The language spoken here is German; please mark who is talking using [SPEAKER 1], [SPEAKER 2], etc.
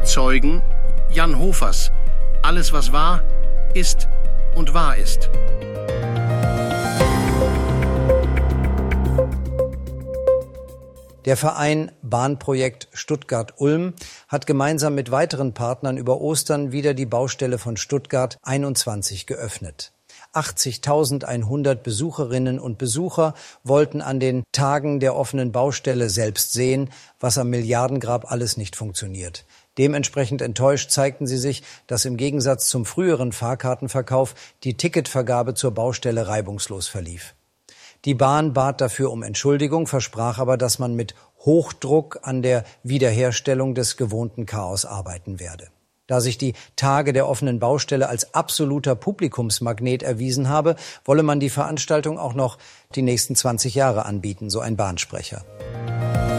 [SPEAKER 1] Zeugen Jan Hofers. Alles, was war, ist und wahr ist.
[SPEAKER 2] Der Verein Bahnprojekt Stuttgart-Ulm hat gemeinsam mit weiteren Partnern über Ostern wieder die Baustelle von Stuttgart 21 geöffnet. 80.100 Besucherinnen und Besucher wollten an den Tagen der offenen Baustelle selbst sehen, was am Milliardengrab alles nicht funktioniert. Dementsprechend enttäuscht zeigten sie sich, dass im Gegensatz zum früheren Fahrkartenverkauf die Ticketvergabe zur Baustelle reibungslos verlief. Die Bahn bat dafür um Entschuldigung, versprach aber, dass man mit Hochdruck an der Wiederherstellung des gewohnten Chaos arbeiten werde. Da sich die Tage der offenen Baustelle als absoluter Publikumsmagnet erwiesen habe, wolle man die Veranstaltung auch noch die nächsten 20 Jahre anbieten, so ein Bahnsprecher.